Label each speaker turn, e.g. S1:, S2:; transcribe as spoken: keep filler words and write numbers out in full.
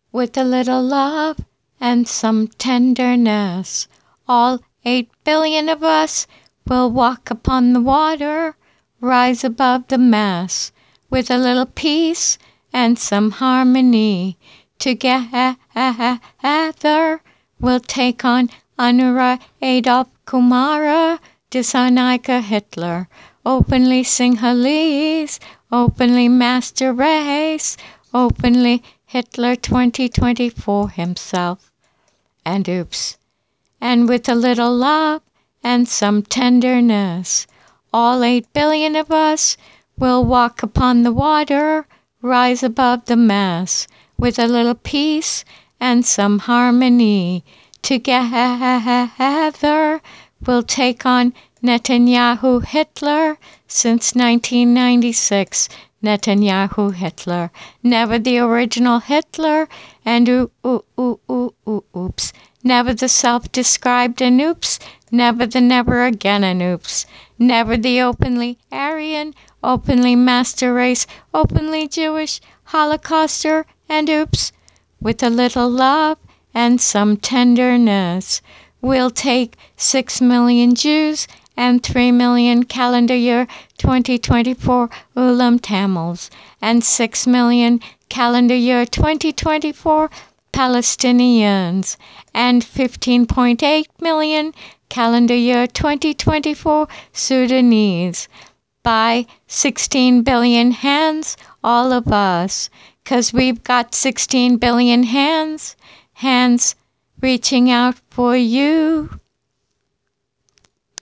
S1: With a little love and some tenderness, all eight billion of us will walk upon the water, rise above the mess. With a little peace and some harmony, together we'll take on Anura, Adolf, Kumara, Disarnaika, Hitler, openly Sinhalese, openly master race, openly Hitler twenty twenty-four himself. And oops. And with a little love and some tenderness, all eight billion of us will walk upon the water, rise above the mess. With a little peace and some harmony, together we'll take on Netanyahu, Hitler, since nineteen ninety-six. Netanyahu, Hitler, never the original Hitler, and ooh, ooh, ooh, ooh, ooh, oops. Never the self-described an oops, never the never again an oops. Never the openly Aryan, openly master race, openly Jewish, Holocauster, and oops. With a little love and some tenderness, we'll take six million Jews and three million calendar year twenty twenty-four Ulam Tamils, and six million calendar year twenty twenty-four Palestinians, and fifteen point eight million calendar year twenty twenty-four Sudanese. By sixteen billion hands, all of us, 'cause we've got sixteen billion hands, hands reaching out for you.